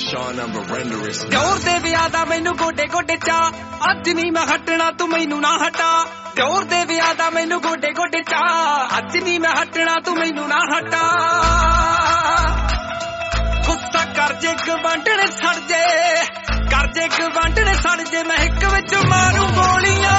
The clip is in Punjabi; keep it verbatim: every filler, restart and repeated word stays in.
Sean, I'm a renderist. ਦਿਓਰ ਦੇ ਵਿਆਹ ਦਾ ਮੈਨੂੰ ਗੋਡੇ ਗੋਡੇ ਚਾ ਅੱਜ ਨਹੀਂ ਮੈਂ ਹਟਣਾ ਤੂੰ ਮੈਨੂੰ ਨਾ ਹਟਾ ਦਿਓਰ ਦੇ ਵਿਆਹ ਦਾ ਮੈਨੂੰ ਗੋਡੇ ਗੋਡੇ ਚਾ ਅੱਜ ਨਹੀਂ ਮੈਂ ਹਟਣਾ ਤੂੰ ਮੈਨੂੰ ਨਾ ਹਟਾ ਗੁੱਸਾ ਕਰ ਜੇ ਗਵਾਂਢਣ ਸੜ ਜੇ ਕਰ ਜੇ ਗਵਾਂਢਣ ਸੜ ਜੇ ਮੈਂ ਇੱਕ ਵਿੱਚ ਮਾਰੂ ਗੋਲੀਆਂ